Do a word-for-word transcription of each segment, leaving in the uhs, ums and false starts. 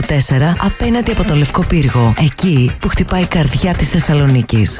τέσσερα απέναντι από το Λευκό Πύργο. Εκεί που χτυπάει η καρδιά της Θεσσαλονίκης.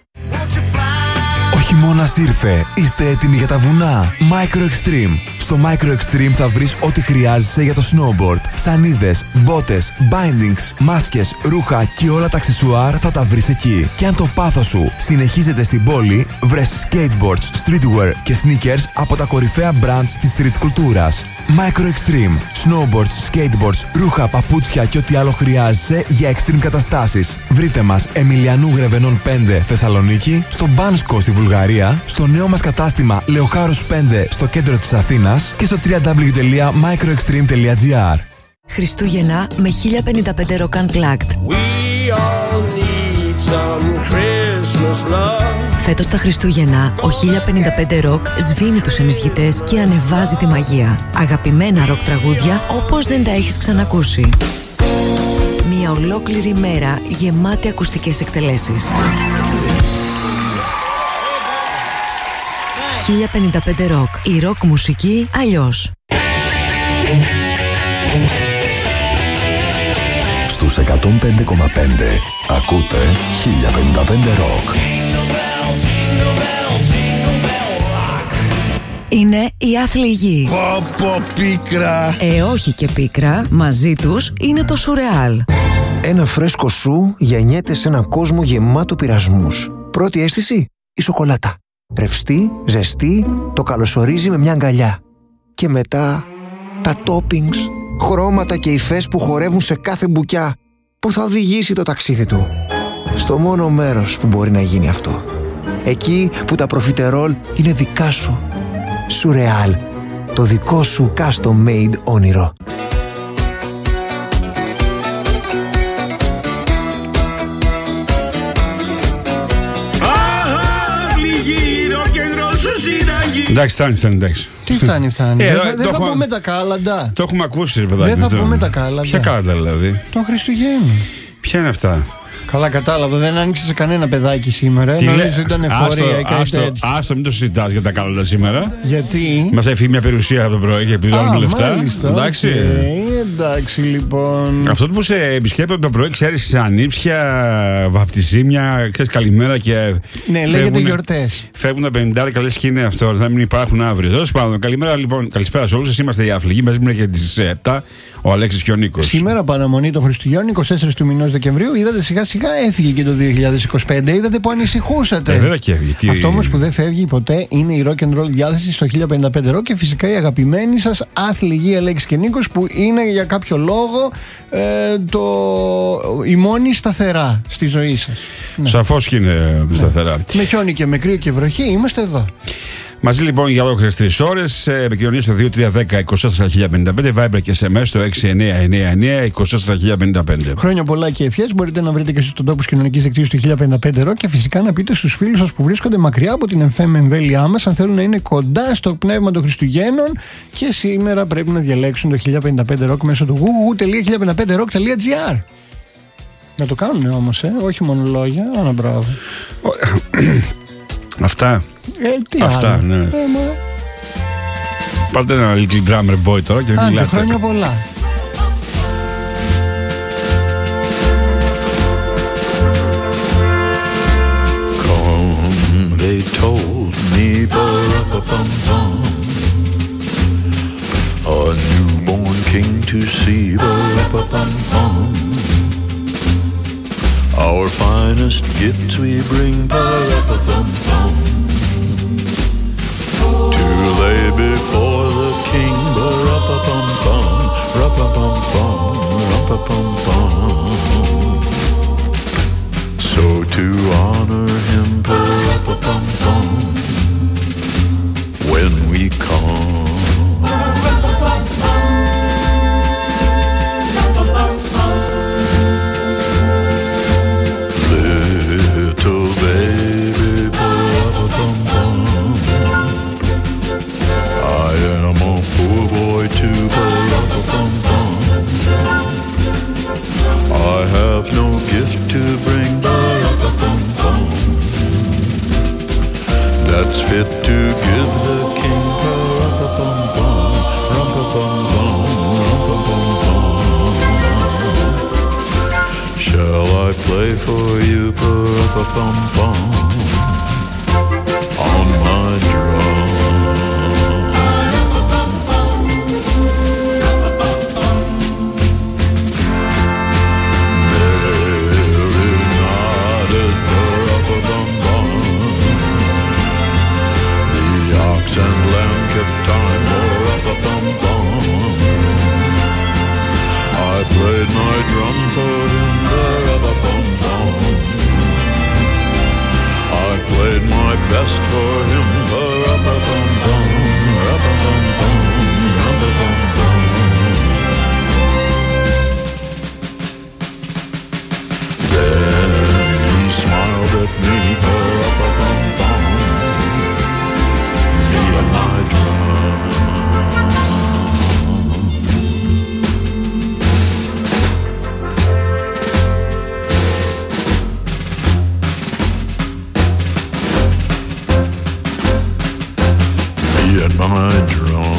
Ο χειμώνας ήρθε. Είστε έτοιμοι για τα βουνά? Micro Extreme. Στο Micro Extreme θα βρεις ό,τι χρειάζεσαι για το snowboard. Σανίδες, μπότες, bindings, μάσκες, ρούχα και όλα τα αξεσουάρ θα τα βρεις εκεί. Και αν το πάθος σου συνεχίζεται στην πόλη, βρες skateboards, streetwear και sneakers από τα κορυφαία brands της street κουλτούρας. Micro Extreme. Snowboards, skateboards, ρούχα, παπούτσια και ό,τι άλλο χρειάζεσαι για extreme καταστάσεις. Βρείτε μας Εμιλιανού Γρεβενών πέντε Θεσσαλονίκη, στο Μπάνσκο στη Βουλγαρία, στο νέο μας κατάστημα Λεοχάρους πέντε στο κέντρο της Αθήνας και στο double-u double-u double-u τελεία microextreme τελεία gr. Χριστούγεννα με χίλια πενήντα πέντε Rock Unplugged. Φέτος τα Χριστούγεννα, ο χίλια πενήντα πέντε Rock σβήνει τους ενισχυτές και ανεβάζει τη μαγεία. Αγαπημένα ροκ τραγούδια όπως δεν τα έχεις ξανακούσει. Μια ολόκληρη μέρα γεμάτη ακουστικές εκτελέσεις. χίλια πενήντα πέντε Rock. Η ροκ μουσική αλλιώς. Στους εκατόν πέντε κόμμα πέντε ακούτε χίλια πενήντα πέντε Rock. Είναι η άθλη γη. Πω πω πίκρα. Ε, όχι και πίκρα. Μαζί τους είναι το σουρεάλ. Ένα φρέσκο σου γεννιέται σε έναν κόσμο γεμάτο πειρασμούς. Πρώτη αίσθηση, η σοκολάτα. Ρευστή, ζεστή, το καλωσορίζει με μια αγκαλιά. Και μετά τα toppings, χρώματα και υφές που χορεύουν σε κάθε μπουκιά, που θα οδηγήσει το ταξίδι του στο μόνο μέρος που μπορεί να γίνει αυτό. Εκεί που τα προφιτερόλ είναι δικά σου. Σουρεάλ, το δικό σου custom made όνειρο. Εντάξει, φτάνει, φτάνει, εντάξει. Τι φτάνει, φτάνει. Ε, δεν θα, το δεν θα έχουμε... πούμε τα κάλαντα. Το έχουμε ακούσει, ρε παιδάκι. Δεν θα το... πούμε τα κάλαντα. Ποια κάλαντα, δηλαδή? Των Χριστουγέννων. Ποια είναι αυτά? Καλά, κατάλαβα. Δεν άνοιξε σε κανένα παιδάκι σήμερα. Τι νομίζω λέ... ήταν εφορία ή κάτι τέτοιο. Άστο, μην το συζητάς για τα κάλαντα σήμερα. Γιατί? Μας έφυγε μια περιουσία από το πρωί και πληρώνουμε λεφτά. Μάλιστα, εντάξει. Okay, εντάξει, λοιπόν. Αυτό που σε επισκέπτεται το πρωί, ξέρεις, ανήψια, βαπτισίμια, ξέρεις, καλημέρα και. Ναι, φεύγουνε, λέγεται γιορτές. Φεύγουν τα πενήντα, καλές και είναι αυτό. Θα μην υπάρχουν αύριο. Τέλος πάντων, καλημέρα λοιπόν. Καλησπέρα σε όλους. Εσείς είμαστε οι Άφλιγοι. Μαζί μου και τις επτά. Ο Αλέξης και ο Νίκος. Σήμερα παραμονή των Χριστουγέννων, είκοσι τέσσερα του μηνός Δεκεμβρίου. Είδατε σιγά σιγά έφυγε και το δύο χιλιάδες είκοσι πέντε. Είδατε που ανησυχούσατε. Ε, βέβαια και έφυγε. Τι... Αυτό όμως που δεν φεύγει ποτέ είναι η rock and roll διάθεση στο χίλια πενήντα πέντε Rock και φυσικά η αγαπημένη σας άθλη γη Αλέξης και Νίκος που είναι για κάποιο λόγο ε, το... η μόνη σταθερά στη ζωή σας. Ναι. Σαφώς και είναι ναι. σταθερά. Με χιόνι και με κρύο και βροχή είμαστε εδώ. Μαζί λοιπόν για ολόκληρες τρεις ώρες, επικοινωνία στο δύο τρία ένα μηδέν είκοσι τέσσερα χίλια πενήντα πέντε, Viber και ες εμ ες στο έξι εννιά εννιά εννιά είκοσι τέσσερα χίλια πενήντα πέντε. Χρόνια πολλά και ευχές. Μπορείτε να βρείτε και στους τόπους κοινωνικής δικτύωσης του χίλια πενήντα πέντε Rock και φυσικά να πείτε στους φίλους σας που βρίσκονται μακριά από την εφ εμ εμβέλειά μας αν θέλουν να είναι κοντά στο πνεύμα των Χριστουγέννων και σήμερα πρέπει να διαλέξουν το χίλια πενήντα πέντε Rock μέσω του double-u double-u double-u τελεία χίλια πενήντα πέντε rock τελεία gr. Να το κάνουν όμως, ε, όχι μόνο λόγια. Άνα μπράβο. Αυτά. Ε, τι Αυτά, άλλο. ναι. Ε, μα... Πάρτε ένα little drummer boy τώρα και μιλάτε. Άντε, χρόνια πολλά. Come, they told me, ba-ra-ba-bum-bum, a newborn king to see, ba-ra-ba-bum-bum. Our finest gifts we bring, ba-ra-ba-bum-bum, to lay before the king, ba-ra-ba-bum-bum, ra-ba-bum-bum, ra-ba-bum-bum. So to honor him, ba-ra-ba-bum-bum, when we come. Little baby boy, for you, pa-ra-pa-pum-pum, on my drum. And lamb kept time, pa-ra-pa-pum-pum. I played my drum for him, pa-ra-pa-pum-pum. I played my best for him, pa-ra-pa-pum-pum, ra-pa-pum-pum, ra-pa-pum-pum. Then he smiled at me, pa-ra-pa-pum-pum. My drum. Me and my drum.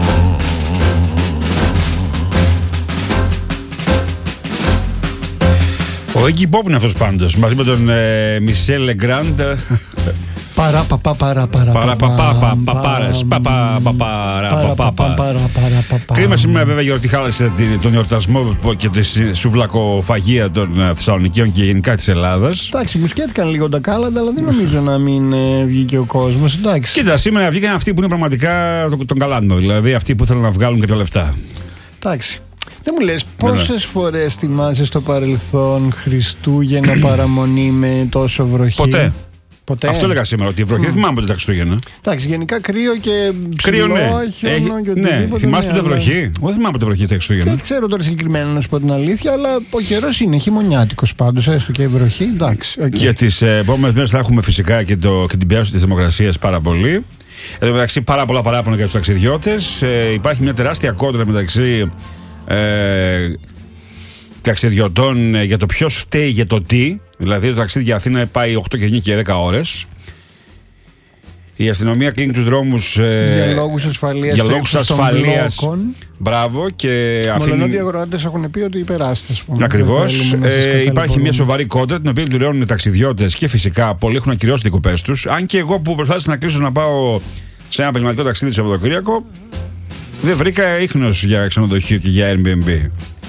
Ο Iggy Pop είναι αυτός πάντως, μαζί με τον Μισελ Λεγκράντ. Παρά παπά παρά παρά παρά παπά παπάρες παπά παπάρα παπά. Κρίμα σήμερα βέβαια γιατί χάλασε τον εορτασμό και τη σουβλακοφαγία των Θεσσαλονικίων και γενικά της Ελλάδας. Εντάξει, μου σκέφτηκαν λίγο τα κάλαντα, αλλά δεν νομίζω να μην βγήκε ο κόσμος. Κοίτα, σήμερα βγήκαν αυτοί που είναι πραγματικά τον καλάντο, δηλαδή αυτοί που θέλουν να βγάλουν κάποια λεφτά. Εντάξει. Δεν μου λες πόσες φορές θυμάσαι στο παρελθόν Χριστούγεννα παραμονή με τόσο βροχή? Ποτέ. Ποτέ. Αυτό έλεγα σήμερα, ότι η βροχή mm. δεν θυμάμαι ποτέ τα Χριστούγεννα. Εντάξει, γενικά κρύο και κρύο, ψηλό, ναι. χιόνο και ναι. Θυμάσαι ποτέ ναι, βροχή? Εγώ δεν θυμάμαι ποτέ βροχή τα Χριστούγεννα. Δεν ξέρω τώρα συγκεκριμένα να σου πω την αλήθεια, αλλά ο καιρός είναι χειμωνιάτικος πάντως, έστω και η βροχή. Εντάξει. Okay. Για τις επόμενες μέρες θα έχουμε φυσικά και, το, και την πίεση της δημοκρασίας πάρα πολύ. Εν τω μεταξύ, πάρα πολλά παράπονα για τους ταξιδιώτες. Ε, υπάρχει μια τεράστια κόντρα μεταξύ ε, ταξιδιωτών για το ποιος φταίει για το τι. Δηλαδή το ταξίδι για Αθήνα πάει οκτώ και εννιά και δέκα ώρες. Η αστυνομία κλείνει τους δρόμους ε, για λόγους ασφαλείας. Για λόγους ασφαλείας. Μπράβο. Και αφήνουν... οι αγοράτες έχουν πει ότι υπεράστε. Ακριβώς. Ε, υπάρχει μια σοβαρή κόντρα την οποία πληρώνουν οι ταξιδιώτες και φυσικά πολλοί έχουν ακυρώσει τις κοπές τους. Αν και εγώ που προσπάθησα να κλείσω να πάω σε ένα επαγγελματικό ταξίδι το Σαββατοκύριακο, δεν βρήκα ίχνος για ξενοδοχείο και για Airbnb.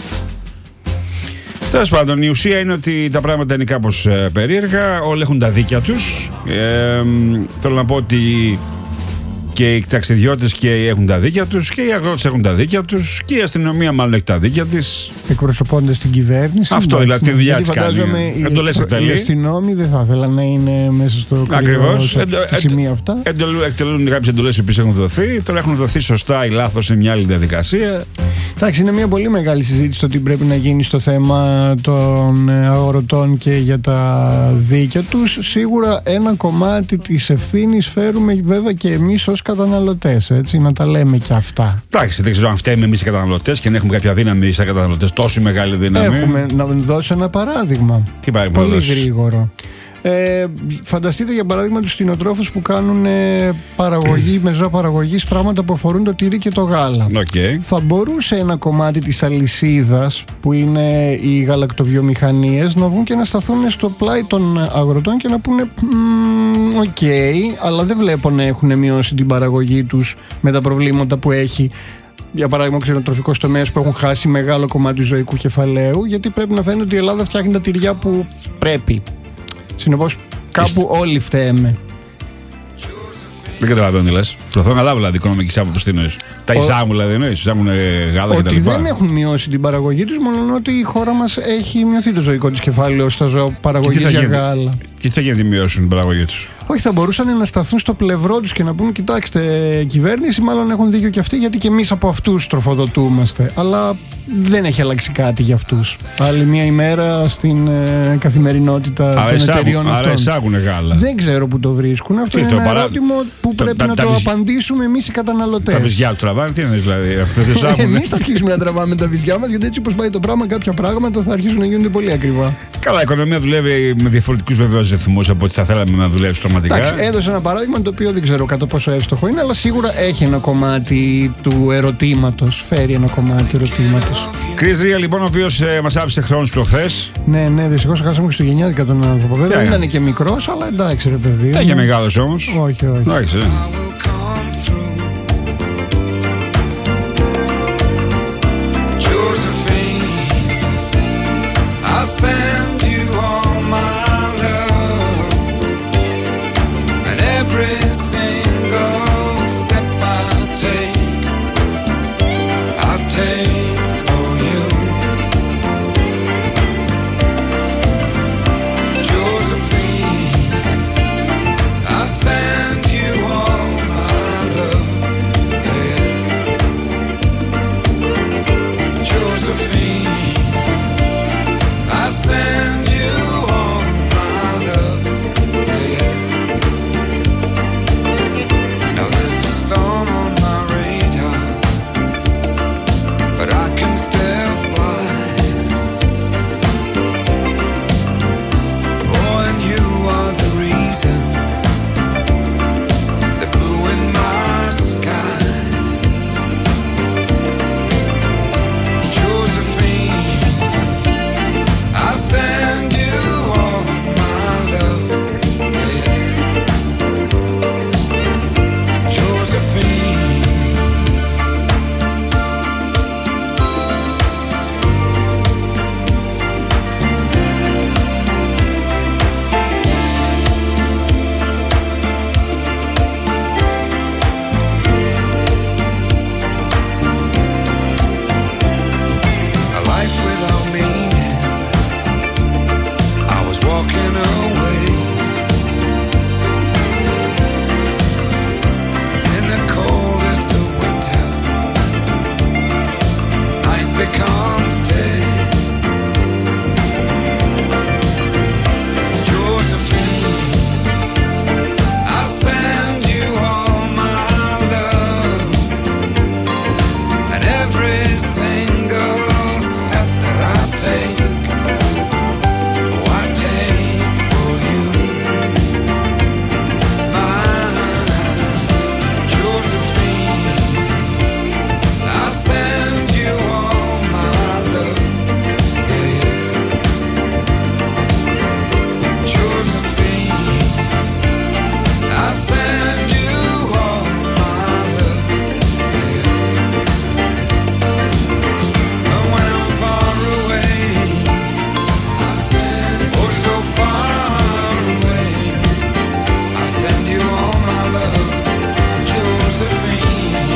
Τέλος πάντων, η ουσία είναι ότι τα πράγματα είναι κάπως ε, περίεργα. Όλοι έχουν τα δίκια τους. Ε, θέλω να πω ότι και οι ταξιδιώτες και έχουν τα δίκια τους και οι αγρότες έχουν τα δίκια τους και η αστυνομία μάλλον έχει τα δίκια της. Εκπροσωπώντας την κυβέρνηση. Αυτό δηλαδή τη δουλειά της κάνει. Δεν το λες εκτελεί. Οι αστυνόμοι δεν θα ήθελαν να είναι μέσα στο σημείο αυτά. Εκτελούν κάποιες εντολές που έχουν δοθεί. Τώρα έχουν δοθεί σωστά ή λάθος σε μια άλλη διαδικασία. Εντάξει, είναι μια πολύ μεγάλη συζήτηση το τι πρέπει να γίνει στο θέμα των αγροτών και για τα δίκαια τους. Σίγουρα ένα κομμάτι της ευθύνης φέρουμε βέβαια και εμείς ως καταναλωτές, έτσι, να τα λέμε και αυτά. Εντάξει, δεν ξέρω αν φταίμε εμείς οι καταναλωτές και αν έχουμε κάποια δύναμη σαν καταναλωτές, τόσο μεγάλη δύναμη. Έχουμε να δώσω ένα παράδειγμα. Τι παράδειγμα? Πολύ γρήγορο. Ε, φανταστείτε για παράδειγμα τους κτηνοτρόφους που κάνουν ε, παραγωγή με ζώα παραγωγής, πράγματα που αφορούν το τυρί και το γάλα. Okay. Θα μπορούσε ένα κομμάτι της αλυσίδας που είναι οι γαλακτοβιομηχανίες να βγουν και να σταθούν στο πλάι των αγροτών και να πούνε οκ, okay, αλλά δεν βλέπω να έχουν μειώσει την παραγωγή τους με τα προβλήματα που έχει. Για παράδειγμα, ο κτηνοτροφικός τομέας που έχουν χάσει μεγάλο κομμάτι του ζωικού κεφαλαίου, γιατί πρέπει να φαίνεται ότι η Ελλάδα φτιάχνει τα τυριά που πρέπει. Συνεπώς κάπου όλοι φταίμε. Δεν καταλαβαίνω τι λες. Προσπαθώ να λάβω δηλαδή οικονομική άποψη. Τι εννοείς? Τα εισάγουν δηλαδή, εννοείς? Εισάγουν γάλα κτλ. Ότι δεν έχουν μειώσει την παραγωγή τους, μόνο ότι η χώρα μας έχει μειωθεί το ζωικό της κεφάλαιο στα ζώα παραγωγής για γάλα. Και τι θα γίνει να μειώσουν την παραγωγή τους? Όχι, θα μπορούσαν να σταθούν στο πλευρό τους και να πούν: κοιτάξτε, κυβέρνηση, μάλλον έχουν δίκιο και αυτοί, γιατί και εμείς από αυτούς τροφοδοτούμαστε. Αλλά δεν έχει αλλάξει κάτι για αυτούς. Άλλη μια ημέρα στην ε, καθημερινότητα άρα των εισάγουν, εταιριών άρα αυτών. Άρα εισάγουν γάλα. Δεν ξέρω που το βρίσκουν. Αυτό τι, είναι ένα παρά... ερώτημα που το, πρέπει τα, να τα, το βυζ... απαντήσουμε εμείς οι καταναλωτές. Τα βυζιά του τραβάνε, τι είναι δηλαδή? Εμείς θα αρχίσουμε να τραβάμε τα βυζιά μας, γιατί έτσι όπως πάει το πράγμα, κάποια πράγματα θα αρχίσουν να γίνονται πολύ ακριβά. Καλά, η οικονομία δουλεύει με διαφορετικούς βεβαίως ρυθμούς από ό,τι θα θέλαμε να δουλέψει πραγματικά. Εντάξει, έδωσε ένα παράδειγμα το οποίο δεν ξέρω κατά πόσο εύστοχο είναι, αλλά σίγουρα έχει ένα κομμάτι του ερωτήματος. Φέρει ένα κομμάτι ερωτήματος. Κρίζια λοιπόν, ο οποίος ε, μας άφησε χρόνους προχθές. Ναι, ναι, δυστυχώς χάσαμε χριστουγεννιάτικα τον άνθρωπο. Βέβαια δεν ήταν και μικρός, αλλά εντάξει ρε παιδί. Δεν και μεγάλος όμως. Όχι, όχι. Εντάξει, ε. I'll send you all my love, and every single step I take, I take for you. Josephine, I'll send you all my love, yeah. Josephine, I send you all my love, yeah. Now there's a storm on my radar, but I can still fly. Oh, and you are the reason, the blue in my sky. I send you all my love, yeah. Josephine. A life without meaning, walking away in the coldest of winter. Night becomes day. Josephine, I send you all my love, and every single step that I take, send you all my love, yeah. Josephine, I send you all my love, yeah. But when I'm far away, I send, oh so far away, I send you all my love, Josephine.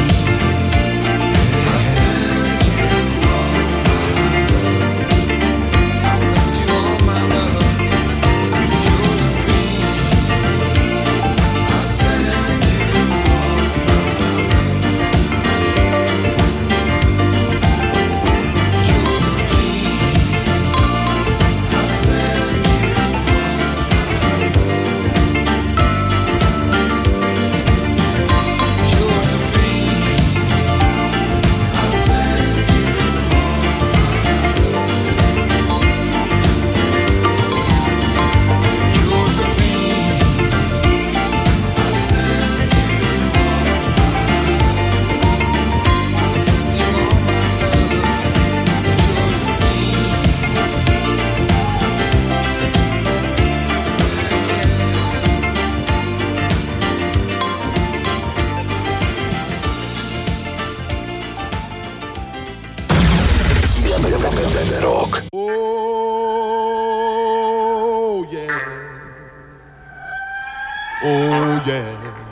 Oh yeah,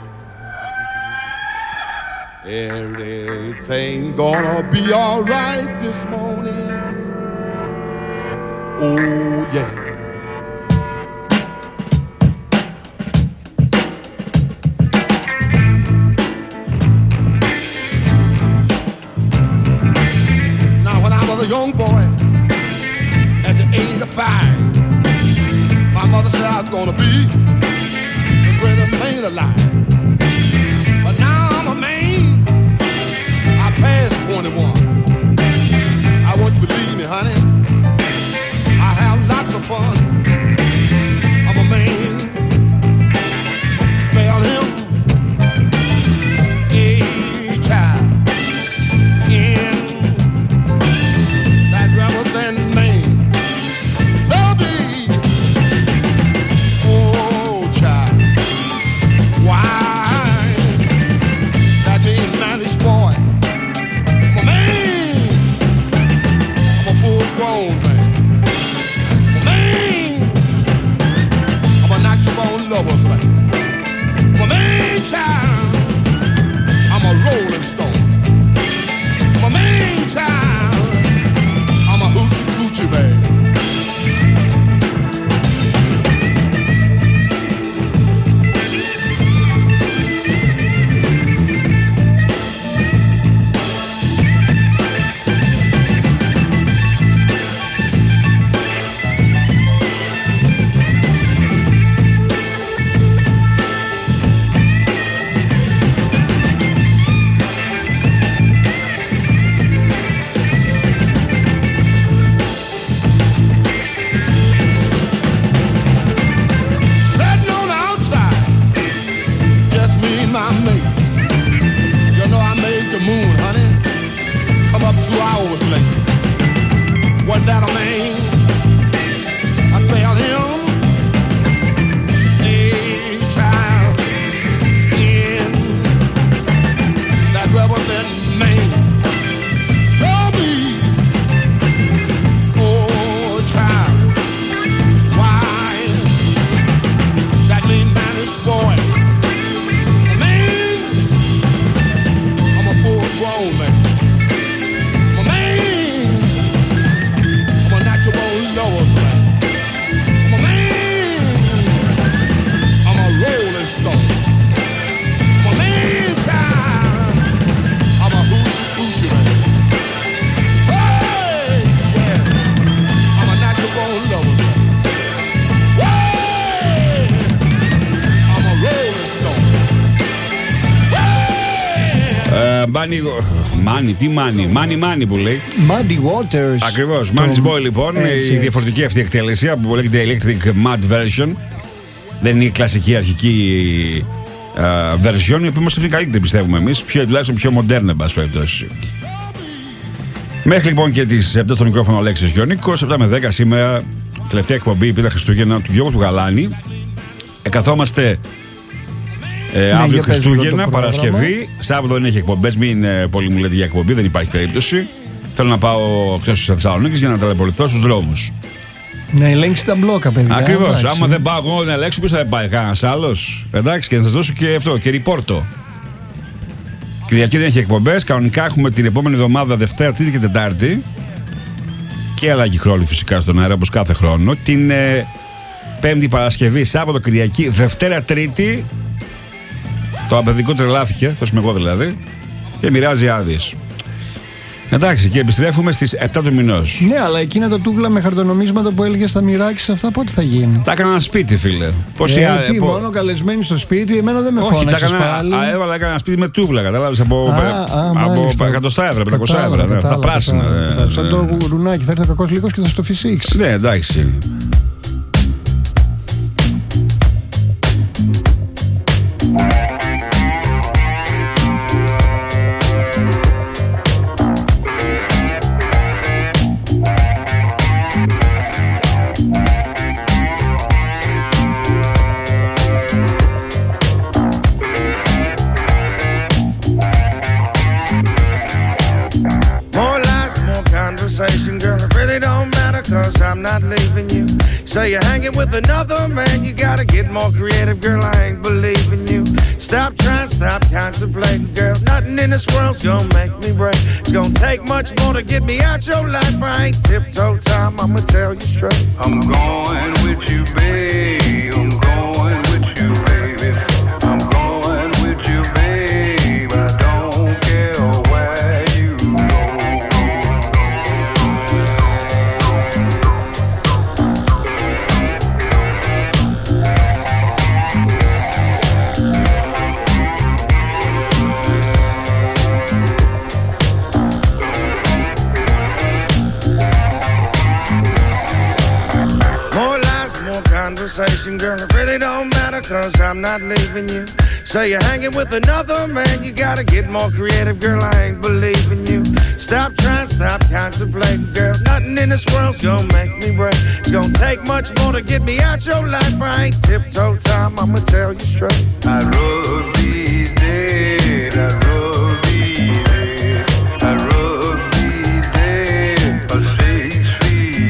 everything gonna be alright this morning. Oh yeah. Now when I was a young boy, at the age of five, my mother said I was gonna be the greatest man alive. But now I'm a man, I passed twenty-one. I want you to believe me, honey, I have lots of fun. bone man. Man, I'm a natural bone lover's man. I'm a man child. I'm a rolling stone. I'm a man child. I'm a hoochie coochie man. Μάνι, τι μάνι, μάνι μάνι που λέει. Muddy Waters. Ακριβώς, Man's Boy λοιπόν. Έτσι, η διαφορετική αυτή εκτέλεση που λέγεται Electric Mud Version. Δεν είναι η κλασική αρχική uh, version, η οποία μας αυτή καλύτερη πιστεύουμε εμείς. Πιο, τουλάχιστον πιο μοντέρνα, εν πάση περιπτώσει. Μέχρι λοιπόν και τις επτά στο μικρόφωνο ο Αλέξης Γιονίκος. επτά με δέκα σήμερα, τελευταία εκπομπή επί τα Χριστούγεννα του Γιώργου του Γαλάνη. Εκαθόμαστε. Ε, ναι, αύριο Χριστούγεννα, Παρασκευή. Σάββατο δεν έχει εκπομπές. Μην ε, πολύ μου λέτε για εκπομπή, δεν υπάρχει περίπτωση. Θέλω να πάω εκτός της Θεσσαλονίκης για να ταλαιπωρηθώ στους δρόμους. Να ελέγξει τα μπλόκα, παιδιά. Ακριβώς. Άμα δεν πάω εγώ να ελέγξω, ποιος θα πάει, κανένας άλλος. Εντάξει, και να σας δώσω και αυτό, και ρηπόρτο. Κυριακή δεν έχει εκπομπές. Κανονικά έχουμε την επόμενη εβδομάδα Δευτέρα, Τρίτη και Τετάρτη. Και αλλαγή χρόνου φυσικά στον αέρα, όπως κάθε χρόνο. Την ε, Πέμπτη, Παρασκευή, Σάββατο, Κυριακή, Δευτέρα, Τρίτη. Το απαιδικό τρελάθηκε, θα είμαι εγώ δηλαδή, και μοιράζει άδειες. Εντάξει, και επιστρέφουμε στις επτά του μηνός. Ναι, αλλά εκείνα τα τούβλα με χαρτονομίσματα που έλεγες θα μοιράξεις αυτά, πότε θα γίνει? Τα έκανα σπίτι, φίλε. Πώς ε, α... τι, πο... μόνο καλεσμένοι στο σπίτι, εμένα δεν με φώναξες πάλι. Όχι, έβαλα έκανα σπίτι με τούβλα, κατάλαβες, από, από εκατοστά ευρώ, πεντακόσια ευρώ, ναι, τα πράσινα. Ναι, σαν το γουρουνάκι, θα έρθει ο κακός λύκος και θα στο φυσήξει. Ναι, εντάξει. Girl, it really don't matter, cause I'm not leaving you. Say you're hanging with another man, you gotta get more creative, girl, I ain't believing you. Stop trying, stop contemplating, girl, nothing in this world's gonna make me break. It's gonna take much more to get me out your life. I ain't tiptoe time, I'ma tell you straight. I'm going with you, babe, I'm going with you, baby. I'm going with you, babe, I don't care where you go. Girl, it really don't matter, cause I'm not leaving you. Say you're hanging with another man, you gotta get more creative, girl, I ain't believing you. Stop trying, stop contemplating, girl, nothing in this world's gonna make me break. It's gonna take much more to get me out your life. I ain't tiptoe time, I'ma tell you straight. I'd rather be dead, I'd rather be dead, I'd rather be dead, or six feet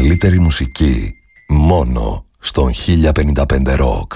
καλύτερη μουσική μόνο στον χίλια πενήντα πέντε Rock.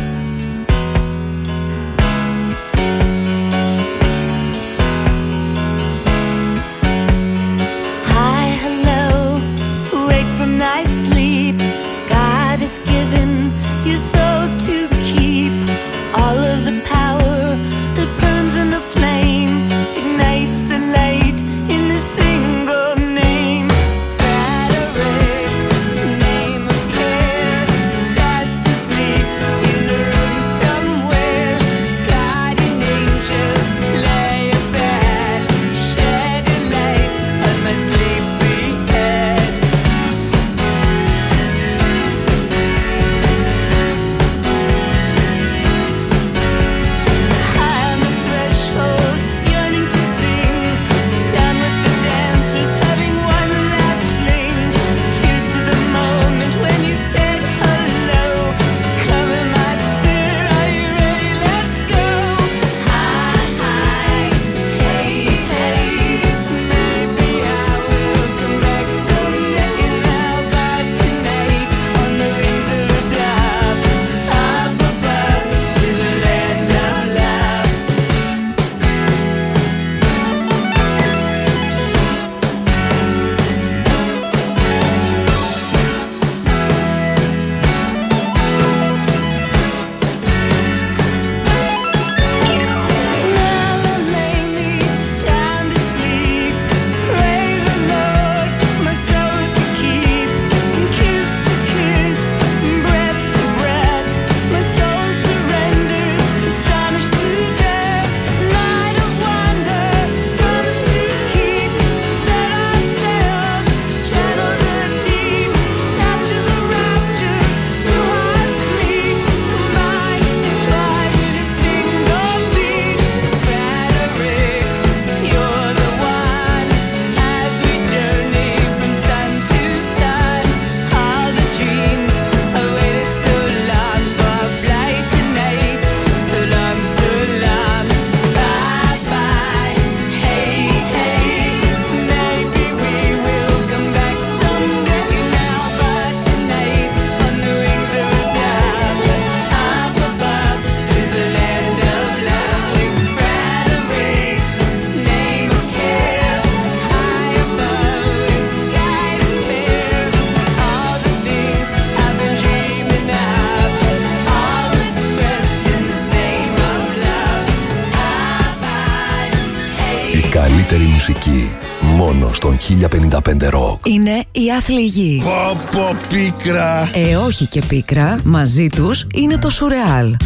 καλύτερη μουσική μόνο στον χίλια πενήντα πέντε Rock. Είναι η άθλη γη. Πω πω πίκρα. Ε, όχι και πίκρα. Μαζί τους είναι το σουρεάλ.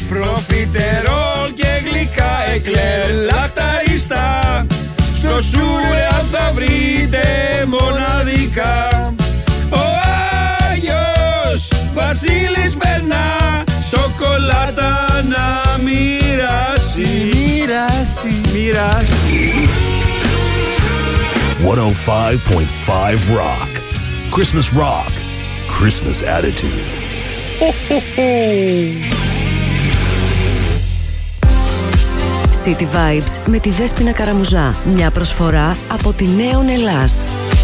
Προφιτερόλ και γλυκά εκλέρ λαχταρίστα. Στο σουρεάλ θα βρείτε μοναδικά. Ο Άγιος Βασίλης περνά σοκολάτα να μοιράσει. Μοιράσει. Μοιράσει. εκατόν πέντε κόμμα πέντε Rock. Christmas Rock. Christmas Attitude. Ho, ho, ho. City Vibes με τη Δέσποινα Καραμουζά. Μια προσφορά από τη Νέον Ελλάς.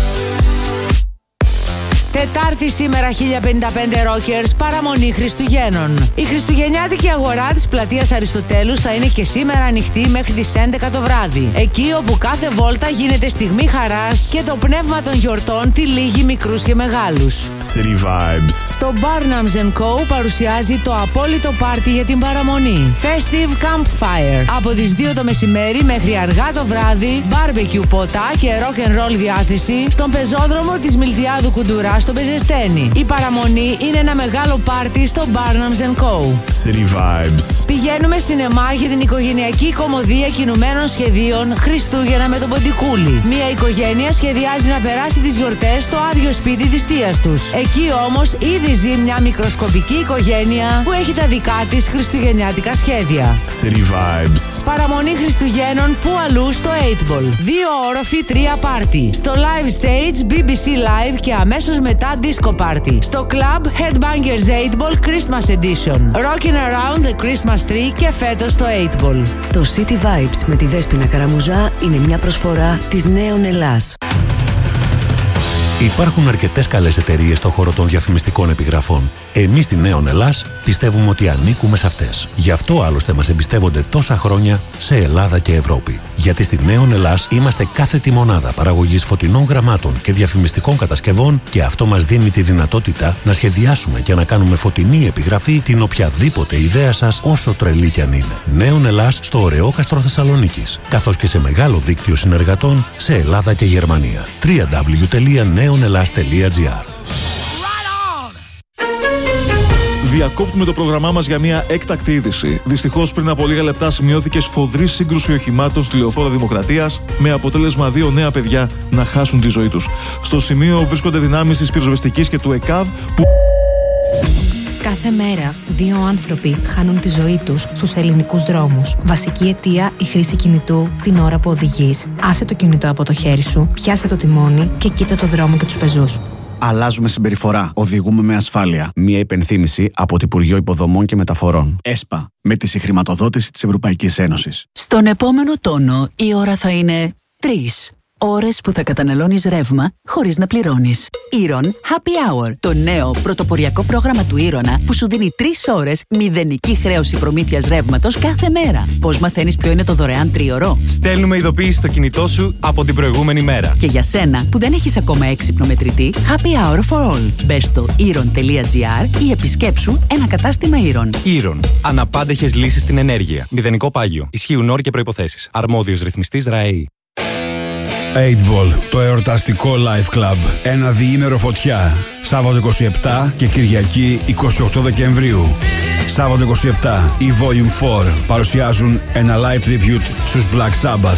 Τετάρτη σήμερα χίλια πενήντα πέντε Rockers, παραμονή Χριστουγέννων. Η χριστουγεννιάτικη αγορά της πλατείας Αριστοτέλους θα είναι και σήμερα ανοιχτή μέχρι τις έντεκα το βράδυ. Εκεί όπου κάθε βόλτα γίνεται στιγμή χαράς και το πνεύμα των γιορτών τυλίγει μικρούς και μεγάλους. City Vibes. Το Barnums and Co παρουσιάζει το απόλυτο πάρτι για την παραμονή. Festive Campfire. Από τις δύο το μεσημέρι μέχρι αργά το βράδυ, barbecue ποτά και rock and roll διάθεση στον πεζόδρομο της Μιλτιάδου Κουντουρά στο Πεζεστένη. Η παραμονή είναι ένα μεγάλο πάρτι στο Barnums and Co. City Vibes. Πηγαίνουμε σινεμά για την οικογενειακή κωμωδία κινουμένων σχεδίων Χριστούγεννα με τον Ποντικούλη. Μια οικογένεια σχεδιάζει να περάσει τις γιορτές στο άδειο σπίτι της θείας τους. Εκεί όμως ήδη ζει μια μικροσκοπική οικογένεια που έχει τα δικά της χριστουγεννιάτικα σχέδια. City Vibes. Παραμονή Χριστουγέννων που αλλού στο οκτώ Ball. Δύο όροφοι, τρία πάρτι. Στο live stage μπι μπι σι Live και αμέσως μετά disco party. Στο club Headbangers οκτώ Ball Christmas Edition. Rocking around the Christmas tree και φέτος στο οκτώ Ball. Το City Vibes με τη Δέσποινα Καραμουζά είναι μια προσφορά της Νέον Ελλάς. Υπάρχουν αρκετές καλές εταιρείες στον χώρο των διαφημιστικών επιγραφών. Εμείς στη Νέον Ελλάς πιστεύουμε ότι ανήκουμε σε αυτές. Γι' αυτό άλλωστε μας εμπιστεύονται τόσα χρόνια σε Ελλάδα και Ευρώπη. Γιατί στη Νέον Ελλάς είμαστε κάθετη μονάδα παραγωγής φωτεινών γραμμάτων και διαφημιστικών κατασκευών και αυτό μας δίνει τη δυνατότητα να σχεδιάσουμε και να κάνουμε φωτεινή επιγραφή την οποιαδήποτε ιδέα σας, όσο τρελή κι αν είναι. Νέον Ελλάς στο Ωρεόκαστρο Θεσσαλονίκης, καθώς και σε μεγάλο δίκτυο συνεργατών σε Ελλάδα και Γερμανία. double-u double-u double-u τελεία νέον ελλάς τελεία τζι άρ. Διακόπτουμε το πρόγραμμά μας για μια έκτακτη είδηση. Δυστυχώς, πριν από λίγα λεπτά σημειώθηκε σφοδρή σύγκρουση οχημάτων στη Λεωφόρο Δημοκρατίας, με αποτέλεσμα δύο νέα παιδιά να χάσουν τη ζωή τους. Στο σημείο βρίσκονται δυνάμεις της πυροσβεστικής και του ΕΚΑΒ που. Κάθε μέρα, δύο άνθρωποι χάνουν τη ζωή τους στους ελληνικούς δρόμους. Βασική αιτία, η χρήση κινητού την ώρα που οδηγείς. Άσε το κινητό από το χέρι σου, πιάσε το τιμόνι και κοίτα το δρόμο και τους πεζούς. Αλλάζουμε συμπεριφορά. Οδηγούμε με ασφάλεια. Μία υπενθύμηση από το Υπουργείο Υποδομών και Μεταφορών. ΕΣΠΑ. Με τη συγχρηματοδότηση της Ευρωπαϊκής Ένωσης. Στον επόμενο τόνο η ώρα θα είναι τρεις. Ώρες που θα καταναλώνεις ρεύμα χωρίς να πληρώνεις. Iron Happy Hour. Το νέο πρωτοποριακό πρόγραμμα του Iron που σου δίνει τρεις ώρες μηδενική χρέωση προμήθειας ρεύματος κάθε μέρα. Πώς μαθαίνεις ποιο είναι το δωρεάν τρίωρο? Στέλνουμε ειδοποίηση στο κινητό σου από την προηγούμενη μέρα. Και για σένα που δεν έχεις ακόμα έξυπνο μετρητή, Happy Hour for all. Μπες στο iron τελεία τζι άρ ή επισκέψου ένα κατάστημα Iron. Iron. Αναπάντεχες λύσεις στην ενέργεια. Μηδενικό πάγιο. Ισχύουν όροι και προϋποθέσεις. Αρμόδιος ρυθμιστής ΡΑΕΗ. έιτ μπολ, το εορταστικό live club. Ένα διήμερο φωτιά. Σάββατο είκοσι επτά και Κυριακή είκοσι οκτώ Δεκεμβρίου. Σάββατο είκοσι επτά, οι Volume φορ παρουσιάζουν ένα live tribute στους Black Sabbath.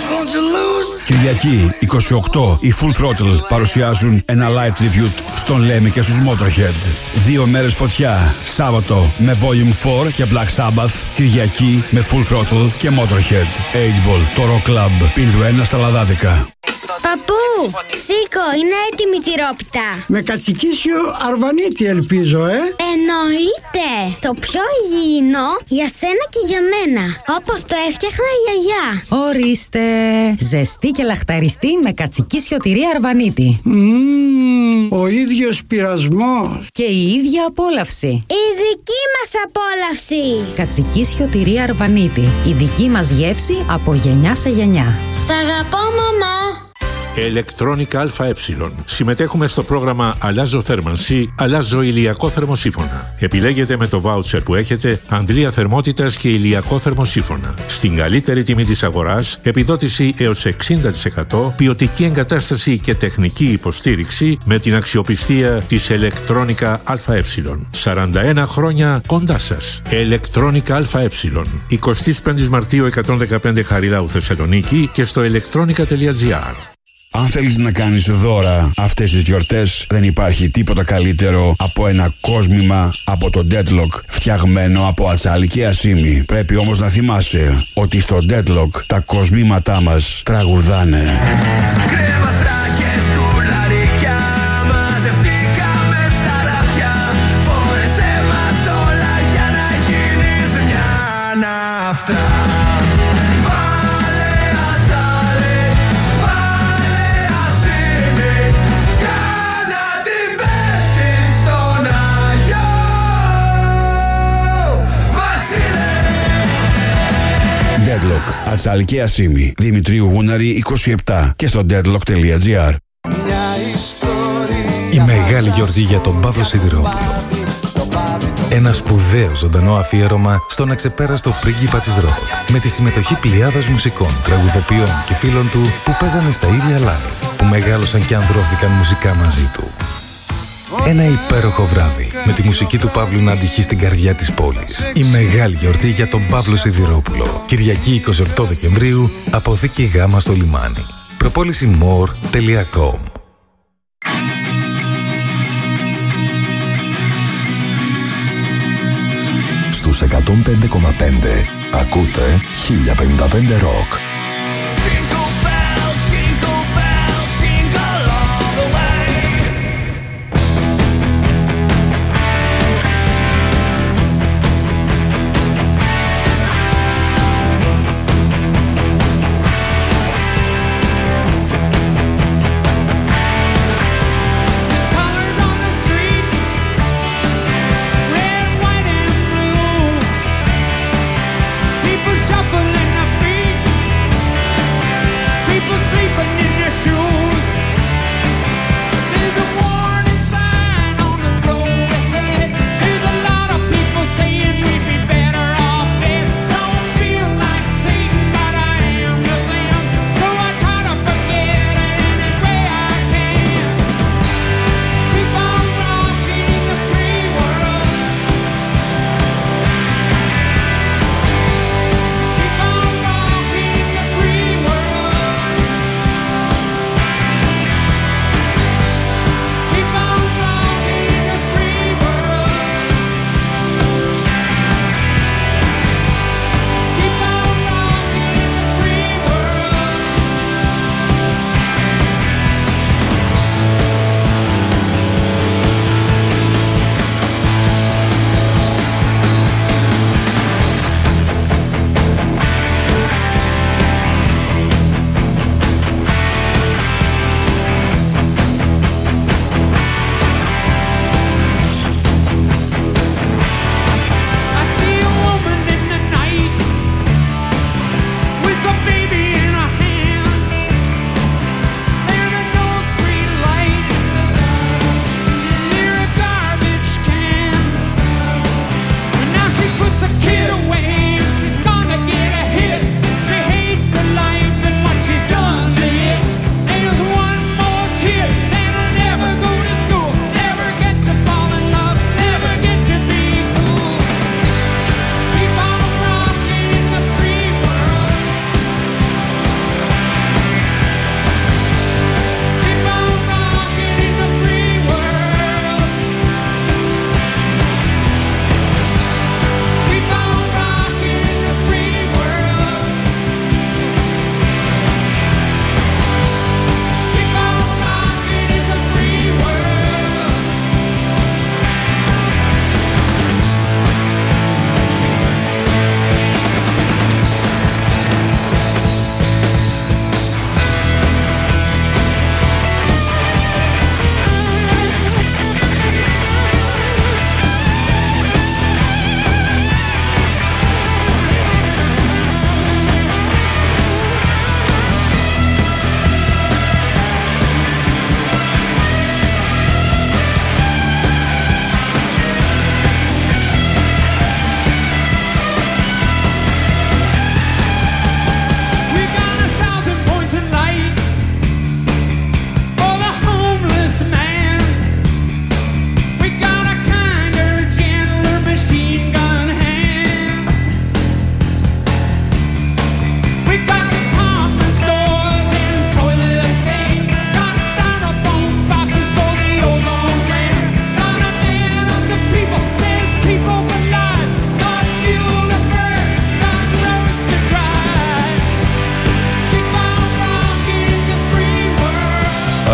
Κυριακή είκοσι οκτώ, οι Full Throttle παρουσιάζουν ένα live tribute στον Lemmy και στους Motorhead. Δύο μέρες φωτιά. Σάββατο με Volume φορ και Black Sabbath. Κυριακή με Full Throttle και Motorhead. έιτ μπολ, το Rock Club. Πίνδου ένα στα Λαδάδικα. Παππού, σήκω, είναι έτοιμη η τυρόπιτα. Με κατσικίσιο αρβανίτη ελπίζω, ε. Εννοείται. Το πιο υγιεινό για σένα και για μένα. Όπως το έφτιαχνα η γιαγιά. Ορίστε. Ζεστή και λαχταριστή με κατσικίσιο τυρί αρβανίτη. Mm, ο ίδιος πειρασμός. Και η ίδια απόλαυση. Η δική μας απόλαυση. Κατσικίσιο τυρί αρβανίτη. Η δική μας γεύση από γενιά σε γενιά. Σ' αγαπώ, μαμά. Electronica ΑΕ. Συμμετέχουμε στο πρόγραμμα Αλλάζω θέρμανση, αλλάζω ηλιακό θερμοσύφωνα. Επιλέγετε με το βάουτσερ που έχετε αντλία θερμότητας και ηλιακό θερμοσύφωνα. Στην καλύτερη τιμή της αγοράς, επιδότηση έως εξήντα τοις εκατό, ποιοτική εγκατάσταση και τεχνική υποστήριξη με την αξιοπιστία της Electronica ΑΕ. σαράντα ένα χρόνια κοντά σας. Electronica ΑΕ. εικοστή πέμπτη Μαρτίου εκατόν δεκαπέντε Χαριλάου Θεσσαλονίκη και στο electronica τελεία τζι άρ. Αν θέλεις να κάνεις δώρα αυτές τις γιορτές, δεν υπάρχει τίποτα καλύτερο από ένα κόσμημα από το Deadlock φτιαγμένο από ατσάλι και ασίμι. Πρέπει όμως να θυμάσαι ότι στο Deadlock τα κοσμήματά μας τραγουδάνε. Κρέμαστρα και σκουλαρίκια, μαζευτήκαμε στα ραφιά. Φόρεσέ μας όλα για να γίνεις μια ναυτά. Deadlock, ατσάλι και ασίμι. Δημητρίου Γούναρη είκοσι επτά και στο deadlock τελεία τζι άρ. Η μεγάλη γιορτή για τον Παύλο Σιδηρόπουλο. Ένα σπουδαίο ζωντανό αφιέρωμα στον αξεπέραστο πρίγκιπα της ροκ. Με τη συμμετοχή πλειάδας μουσικών, τραγουδοποιών και φίλων του που παίζανε στα ίδια live, που μεγάλωσαν και ανδρώθηκαν μουσικά μαζί του. Ένα υπέροχο βράδυ με τη μουσική του Παύλου να αντυχεί στην καρδιά της πόλης. Η μεγάλη γιορτή για τον Παύλο Σιδηρόπουλο. Κυριακή είκοσι οκτώ Δεκεμβρίου, αποθήκη Γάμα στο λιμάνι. προπόληση more τελεία com. Στους εκατόν πέντε κόμμα πέντε ακούτε χίλια πενήντα πέντε Rock.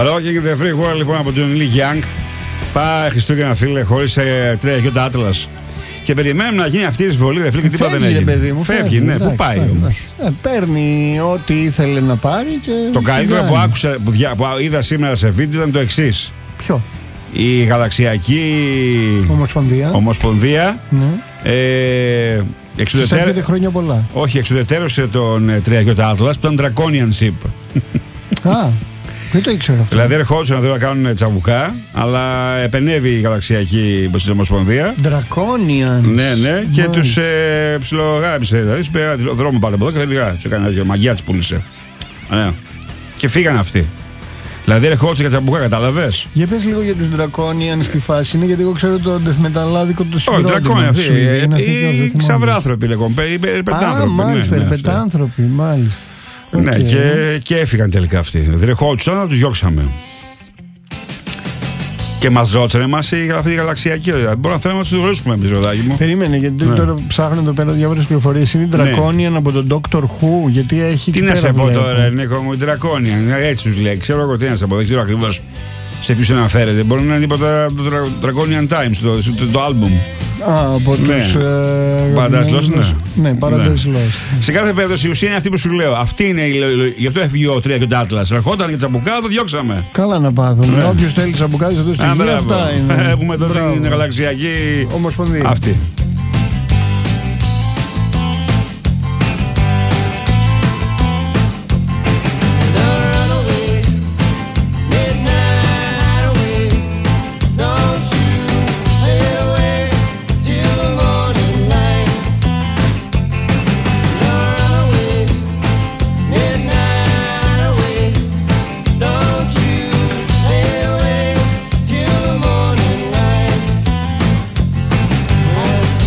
Rocking the Free World λοιπόν από τον Neil Young. Πάει Χριστούγεννα, φίλε, χωρίς ε, τρία γιώτα Atlas. Και περιμένουμε να γίνει αυτή η εισβολή, ρε φίλε, και τίποτα δεν έγινε. Παιδί μου, φεύγει, φεύγει, ναι, εντάξει, πού πάει φεύγει, όμως. Ε, παίρνει ό,τι ήθελε να πάρει και. Το καλύτερο που άκουσα, που, δια, που είδα σήμερα σε βίντεο ήταν το εξής. Ποιο? Η Γαλαξιακή Ομοσπονδία. Ομοσπονδία ναι. ε, εξουδετέρωσε χρόνια πολλά. Όχι, εξουδετέρωσε τον ε, τρία γιώτα Atlas που ήταν Draconian Ship. Α, δεν το ήξερα αυτό. Δηλαδή ερχόντουσαν εδώ να κάνουν τσαμπουκά, αλλά επενεύει η Γαλαξιακή Ομοσπονδία. Draconian. Ναι, ναι, και του ε, ψιλογάμισε. Δηλαδή, πέρα δρόμο πάρα από εδώ και τελικά σε έκανε ένα μαγιά, τη πούλησε. Ναι. Και φύγαν αυτοί. Δηλαδή ερχόντουσαν για τσαμπουκά, κατάλαβες. Για πες λίγο για τους Draconian στη φάση, είναι γιατί εγώ ξέρω το δεθμεταλλάδικο το συγκρότημα. Όχι, Draconian αυτοί. Οι ξαβράνθρωποι λέγονται. Οι πετάνθρωποι. Α, μάλιστα, οι πετάνθρωποι, μάλιστα. Ναι, okay. και, και έφυγαν τελικά αυτοί. Δηλαδή ερχόντουσαν να τους διώξαμε. Και μας ρώτησαν εμάς η, αυτή η Γαλαξιακή. Δηλαδή μπορούμε να θέλουμε να τους δουλέψουμε εμείς, ροδάκι μου. Περίμενε, γιατί ναι. τώρα ψάχνω εδώ πέρα διάφορες πληροφορίες. Είναι η Draconian ναι. από τον Doctor Who, γιατί έχει. Τι να σε πω τώρα, Νίκο μου, η Draconian. Έτσι τους λέει. Ξέρω εγώ τι να σε πω, δεν ξέρω ακριβώς σε ποιους αναφέρεται. Μπορεί να είναι τίποτα το Draconian Times, το, το, το album. Α, από ναι. τους... Ε, Paradise Lost, ναι. Ναι, Paradise ναι. Lost. Σε κάθε περίπτωση η ουσία είναι αυτή που σου λέω. Αυτή είναι η... Γι' αυτό έφυγε ο τρία γιώτα Atlas. Ερχόταν για τσαμπουκά, το διώξαμε. Καλά να πάθουμε. Ναι. Όποιος θέλει τσαμπουκάδες εδώ στη γη, αυτά είναι. Έχουμε εδώ την Γαλαξιακή Ομοσπονδία. Αυτή. Yes.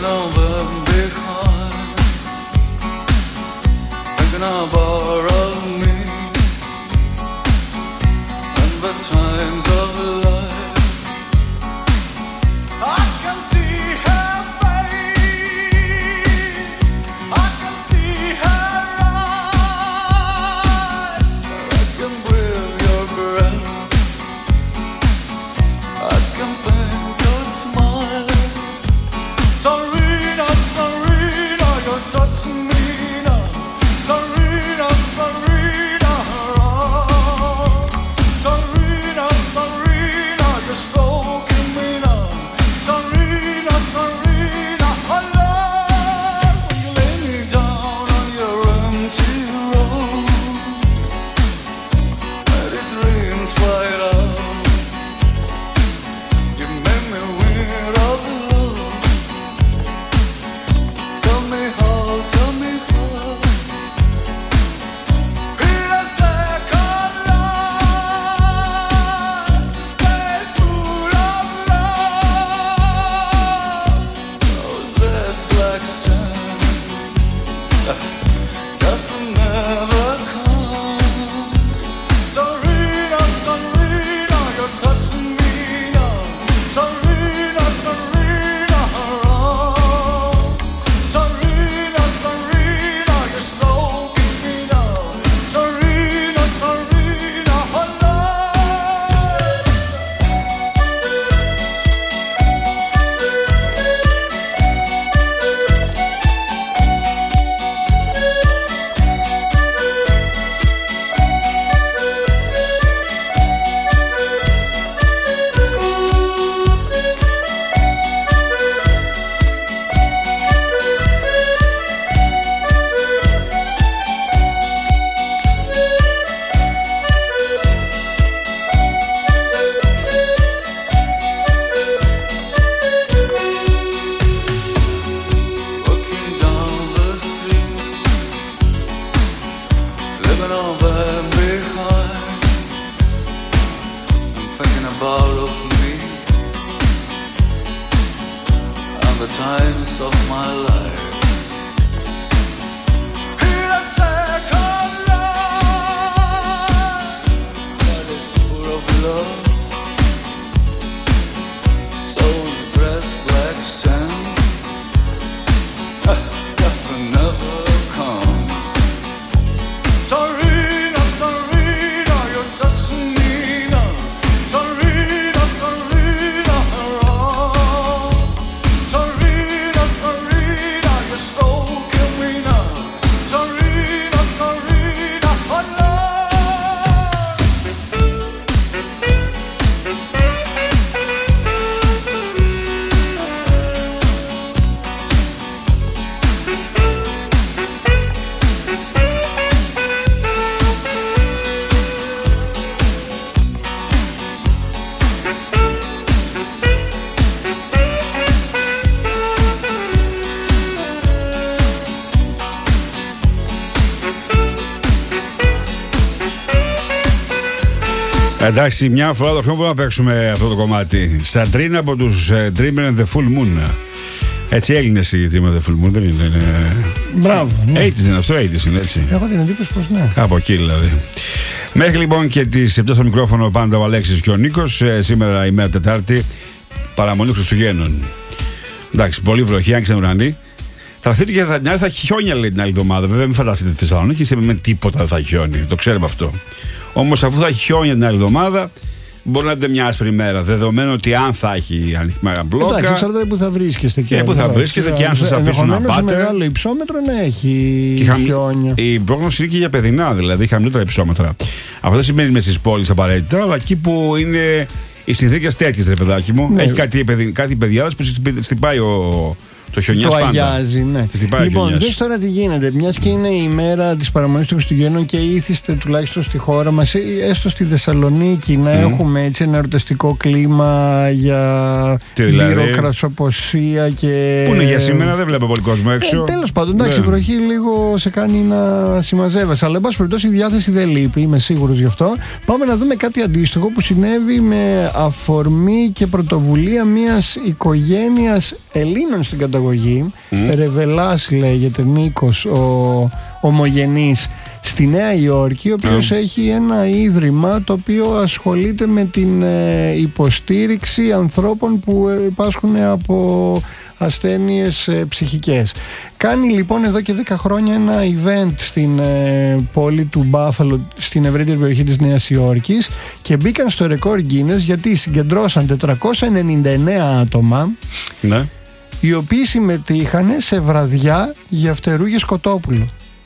Leaving all them behind, thinking of borrow me and the times of life. I can see her face, I can see her eyes, I can breathe your breath, I can paint your smile. Serena, Serena, you're touching me now. Serena, Serena, oh. Serena, Serena, you're stroking me now. Serena, Serena, I love when you lay me down on your empty road. Let the dreams fly out. You make me weird of love. Tell me how, tell me how. In a second life, that's full of love. So is this black sand that never comes. Serena, Serena, you're touching me now. Serena, Serena, oh. Serena, Serena, you're stroking me now. Serena, Serena, oh Looking down the street, leaving all them behind. I'm thinking about of me and the times of my life. In a second life that is full of love, souls dressed like sand. Death never comes. Serena, Serena, you're touching me now. Serena, Serena, oh. Serena, Serena, you're stroking me now. Serena, Serena, oh Lord. Εντάξει, μια φορά το χρόνο μπορούμε να παίξουμε αυτό το κομμάτι. Σαντρίνα από τους uh, Dreamer and the Full Moon. Έτσι Έλληνες οι Dreamer and the Full Moon, δεν είναι. είναι... Μπράβο. Ναι. ογδόντα είναι αυτό, ογδόντα είναι έτσι. Έχω την εντύπωση πως ναι. Από εκεί δηλαδή. Μέχρι λοιπόν και τις επτά στο μικρόφωνο πάντα ο Αλέξης και ο Νίκος. Ε, σήμερα ημέρα Τετάρτη, παραμονή Χριστουγέννων. Εντάξει, πολύ βροχή, άνοιξαν ουρανοί. Θα έρθει και θα, θα έχει χιόνια λέει την άλλη εβδομάδα. Βέβαια, μην φανταστείτε τη Θεσσαλονίκη, με τίποτα δεν θα έχει χιόνι. Το ξέρουμε αυτό. Όμως αφού θα έχει χιόνια την άλλη εβδομάδα, μπορεί να είναι μια άσπρη μέρα. Δεδομένου ότι αν θα έχει ανοιχτά μπλόκα. Εντάξει, εξαρτάται που θα βρίσκεστε και. Ε, που θα βρίσκεστε και αν σας αφήσουν να πάτε. Σε μεγάλο υψόμετρο να έχει και χαμ... χιόνια. Η πρόγνωση είναι και για παιδινά, δηλαδή χαμηλότερα υψόμετρα. Αυτό δεν σημαίνει μέσα στις πόλεις απαραίτητα, αλλά εκεί που είναι οι συνθήκες τέτοιες, ρε παιδάκι μου. Ναι. Έχει κάτι, κάτι παιδιάδες που στυπάει ο. Το χιονιάς πάντα. Αγιάζει, ναι. Λοιπόν, δες τώρα τι γίνεται. Μιας και είναι η μέρα της παραμονής των Χριστουγέννων και ήθιστε τουλάχιστον στη χώρα μας, έστω στη Θεσσαλονίκη, να mm. έχουμε έτσι ένα ερωτευτικό κλίμα για πυροκρασοποσία και. Πού είναι για σήμερα, δεν βλέπω πολύ κόσμο έξω. Ε, τέλος πάντων, εντάξει, η βροχή λίγο σε κάνει να συμμαζεύεσαι. Αλλά εν πάση περιπτώσει η διάθεση δεν λείπει, είμαι σίγουρος γι' αυτό. Πάμε να δούμε κάτι αντίστοιχο που συνέβη με αφορμή και πρωτοβουλία μιας οικογένειας Ελλήνων στην καταγωγή. καταγωγή. Mm. Ρεβελάς λέγεται, Νίκος, ο ομογενής, στη Νέα Υόρκη, ο οποίος mm. έχει ένα ίδρυμα το οποίο ασχολείται με την ε, υποστήριξη ανθρώπων που ε, υπάσχουν από ασθένειες ε, ψυχικές. Κάνει λοιπόν εδώ και δέκα χρόνια ένα event στην ε, πόλη του Μπάφαλο, στην ευρύτερη περιοχή της Νέας Υόρκης, και μπήκαν στο ρεκόρ Guinness γιατί συγκεντρώσαν τετρακόσια ενενήντα εννέα άτομα, ναι, οι οποίοι συμμετείχαν σε βραδιά για φτερούγες κοτόπουλο.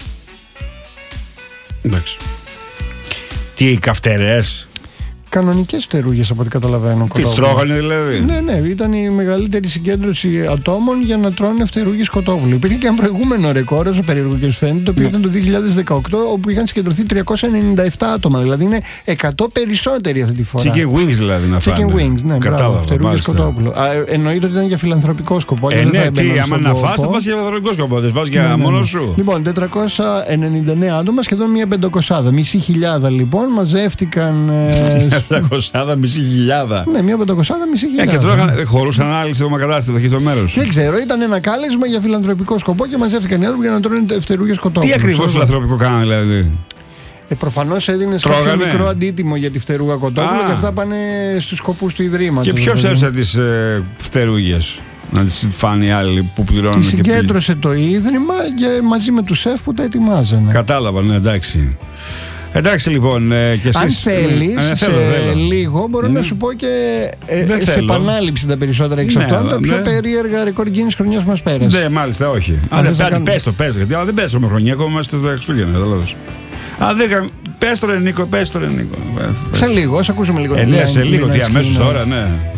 Εντάξει. Τι, καυτερές? Κανονικές φτερούγες από ό,τι καταλαβαίνω. Τι στρώγανε δηλαδή? Ναι, ναι, ήταν η μεγαλύτερη συγκέντρωση ατόμων για να τρώνε φτερούγες κοτόπουλο. Υπήρχε και ένα προηγούμενο ρεκόρ, όσο περίεργο και φαίνεται, το οποίο ναι. ήταν το δύο χιλιάδες δεκαοκτώ, όπου είχαν συγκεντρωθεί τριακόσια ενενήντα επτά άτομα. Δηλαδή είναι εκατό περισσότεροι αυτή τη φορά. Chicken wings δηλαδή να φάνε. Chicken wings, ναι, κατάλαβα. Φτερούγες κοτόπουλο. Α, εννοείται ότι ήταν για φιλανθρωπικό σκοπό. Ε, ναι, τι, άμα να φας, θα φας για φιλανθρωπικό σκοπό. Δεν φας για μόνο σου. Λοιπόν, τετρακόσια ενενήντα εννέα άτομα, σχεδόν μία πεντακοσάδα. Μισή χιλιάδα λοιπόν μαζεύτηκαν. Πεντακοσάδα, μισή χιλιάδα. Ναι, μία πεντακοσάδα, μισή χιλιάδα. Ε, και τώρα χωρούσαν άλλοι στο μακατάστατο εκεί στο μέρος. Δεν ξέρω, ήταν ένα κάλεσμα για φιλανθρωπικό σκοπό και μαζεύτηκαν οι άνθρωποι για να τρώνε φτερούγες κοτόπουλο. Τι ακριβώς φιλανθρωπικό κάνανε δηλαδή? Ε, προφανώς έδινε κάποιο μικρό αντίτιμο για τη φτερούγα κοτόπουλο και αυτά πάνε στους σκοπούς του Ιδρύματος. Και ποιος έψα τις ε, φτερούγες? Να τις φάνε οι άλλοι που πληρώνουν? Τη συγκέντρωσε και... το Ίδρυμα και μαζί με τους σεφ που τα ετοιμάζανε. Κατάλαβα, ναι, εντάξει. Εντάξει λοιπόν, ε, και εσείς... Αν θέλεις, ναι, σε θέλω, θέλω. λίγο μπορώ ναι. να σου πω και ε, σε θέλω. επανάληψη τα περισσότερα εξ αυτών, ναι, τα πιο ναι. περίεργα ρεκόρ Guinness χρονιάς μας πέρασε. Ναι, μάλιστα, όχι. Αν δεν κάνω... πες το, πες το, γιατί δεν πέσαμε χρονιά, ακόμα είμαστε το Χριστούγεννα. Αν δεν πες το ρε Νίκο, πες το ρε Νίκο. Σε λίγο, ας ακούσουμε λίγο. Ε, ναι, σε λίγο, τι αμέσως τώρα, ναι.